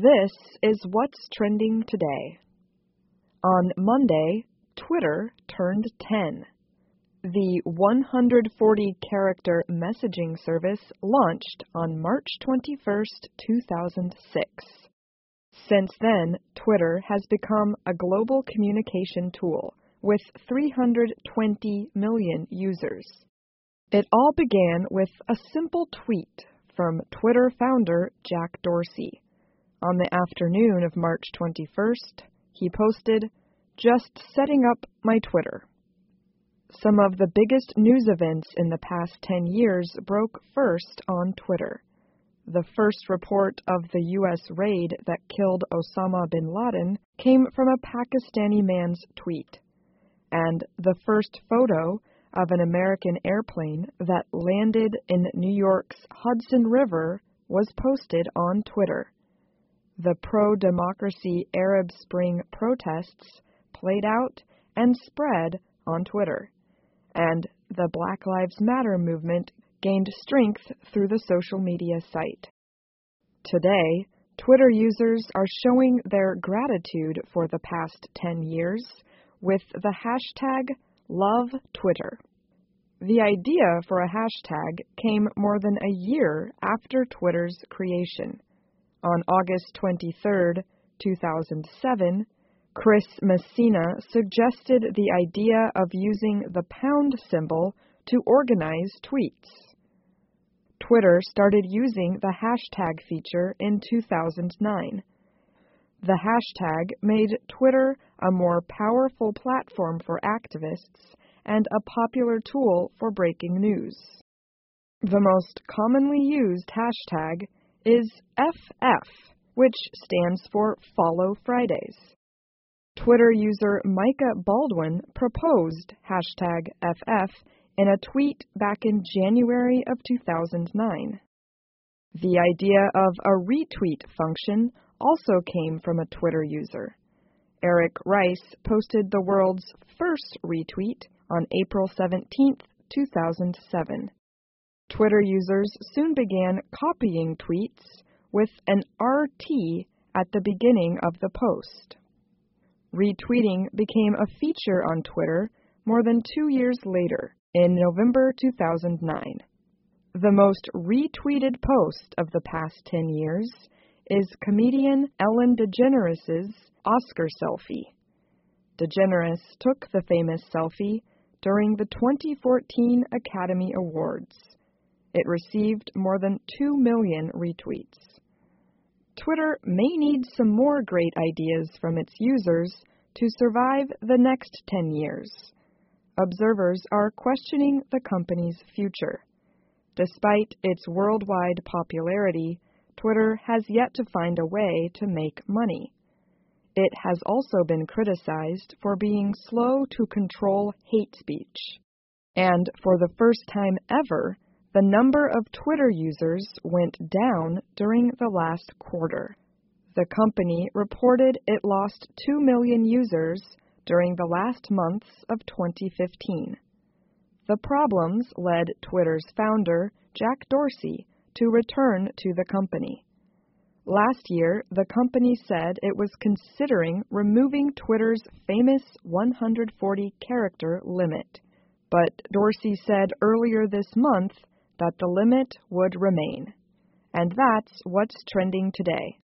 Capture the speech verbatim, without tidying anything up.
This is what's trending today. On Monday, Twitter turned ten. The one hundred forty character messaging service launched on March twenty-first, two thousand six. Since then, Twitter has become a global communication tool with three hundred twenty million users. It all began with a simple tweet from Twitter founder Jack Dorsey. On the afternoon of March twenty-first, he posted, "Just setting up my Twitter." Some of the biggest news events in the past ten years broke first on Twitter. The first report of the U S raid that killed Osama bin Laden came from a Pakistani man's tweet. And the first photo of an American airplane that landed in New York's Hudson River was posted on Twitter. The pro-democracy Arab Spring protests played out and spread on Twitter, and the Black Lives Matter movement gained strength through the social media site. Today, Twitter users are showing their gratitude for the past ten years with the hashtag #LoveTwitter. The idea for a hashtag came more than a year after Twitter's creation. On August twenty-third, two thousand seven, Chris Messina suggested the idea of using the pound symbol to organize tweets. Twitter started using the hashtag feature in two thousand nine. The hashtag made Twitter a more powerful platform for activists and a popular tool for breaking news. The most commonly used hashtag is F F, which stands for Follow Fridays. Twitter user Micah Baldwin proposed hashtag F F in a tweet back in January of two thousand nine. The idea of a retweet function also came from a Twitter user. Eric Rice posted the world's first retweet on April seventeenth, two thousand seven. Twitter users soon began copying tweets with an R T at the beginning of the post. Retweeting became a feature on Twitter more than two years later, in November two thousand nine. The most retweeted post of the past ten years is comedian Ellen DeGeneres' Oscar selfie. DeGeneres took the famous selfie during the twenty fourteen Academy Awards. It received more than two million retweets. Twitter may need some more great ideas from its users to survive the next ten years. Observers are questioning the company's future. Despite its worldwide popularity, Twitter has yet to find a way to make money. It has also been criticized for being slow to control hate speech. And for the first time ever, the number of Twitter users went down during the last quarter. The company reported it lost two million users during the last months of twenty fifteen. The problems led Twitter's founder, Jack Dorsey, to return to the company. Last year, the company said it was considering removing Twitter's famous one hundred forty character limit. But Dorsey said earlier this month that the limit would remain. And that's what's trending today.